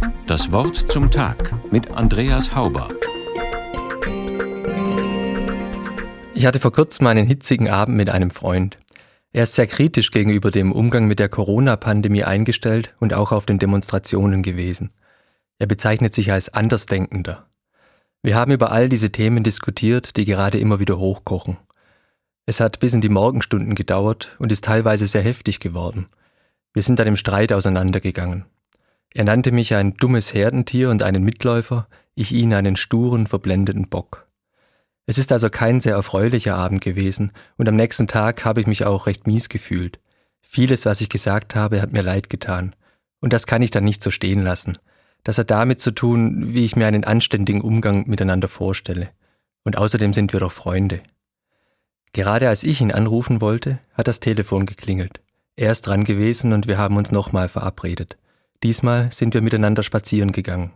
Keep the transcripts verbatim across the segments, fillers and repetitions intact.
Das Wort zum Tag mit Andreas Hauber. Ich hatte vor kurzem einen hitzigen Abend mit einem Freund. Er ist sehr kritisch gegenüber dem Umgang mit der Corona-Pandemie eingestellt und auch auf den Demonstrationen gewesen. Er bezeichnet sich als Andersdenkender. Wir haben über all diese Themen diskutiert, die gerade immer wieder hochkochen. Es hat bis in die Morgenstunden gedauert und ist teilweise sehr heftig geworden. Wir sind dann im Streit auseinandergegangen. Er nannte mich ein dummes Herdentier und einen Mitläufer, ich ihn einen sturen, verblendeten Bock. Es ist also kein sehr erfreulicher Abend gewesen und am nächsten Tag habe ich mich auch recht mies gefühlt. Vieles, was ich gesagt habe, hat mir leid getan. Und das kann ich dann nicht so stehen lassen. Das hat damit zu tun, wie ich mir einen anständigen Umgang miteinander vorstelle. Und außerdem sind wir doch Freunde. Gerade als ich ihn anrufen wollte, hat das Telefon geklingelt. Er ist dran gewesen und wir haben uns nochmal verabredet. Diesmal sind wir miteinander spazieren gegangen.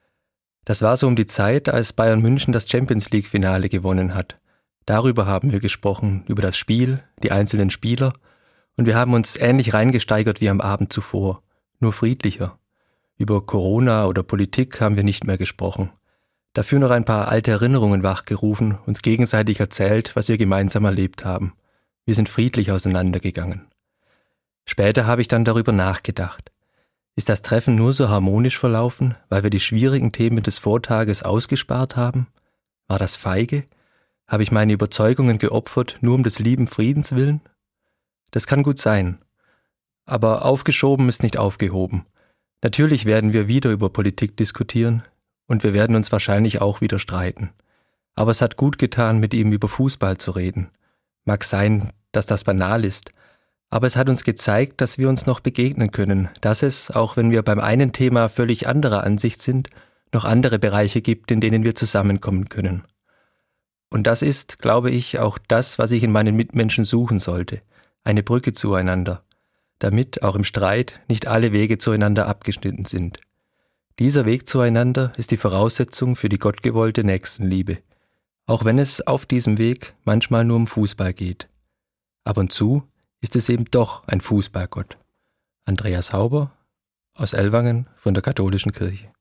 Das war so um die Zeit, als Bayern München das Champions-League-Finale gewonnen hat. Darüber haben wir gesprochen, über das Spiel, die einzelnen Spieler, und wir haben uns ähnlich reingesteigert wie am Abend zuvor, nur friedlicher. Über Corona oder Politik haben wir nicht mehr gesprochen. Dafür noch ein paar alte Erinnerungen wachgerufen, uns gegenseitig erzählt, was wir gemeinsam erlebt haben. Wir sind friedlich auseinandergegangen. Später habe ich dann darüber nachgedacht. Ist das Treffen nur so harmonisch verlaufen, weil wir die schwierigen Themen des Vortages ausgespart haben? War das feige? Habe ich meine Überzeugungen geopfert, nur um des lieben Friedens willen? Das kann gut sein. Aber aufgeschoben ist nicht aufgehoben. Natürlich werden wir wieder über Politik diskutieren und wir werden uns wahrscheinlich auch wieder streiten. Aber es hat gut getan, mit ihm über Fußball zu reden. Mag sein, dass das banal ist, aber es hat uns gezeigt, dass wir uns noch begegnen können, dass es, auch wenn wir beim einen Thema völlig anderer Ansicht sind, noch andere Bereiche gibt, in denen wir zusammenkommen können. Und das ist, glaube ich, auch das, was ich in meinen Mitmenschen suchen sollte, eine Brücke zueinander, damit auch im Streit nicht alle Wege zueinander abgeschnitten sind. Dieser Weg zueinander ist die Voraussetzung für die gottgewollte Nächstenliebe, auch wenn es auf diesem Weg manchmal nur um Fußball geht. Ab und zu ist es eben doch ein Fußballgott. Andreas Hauber aus Ellwangen von der Katholischen Kirche.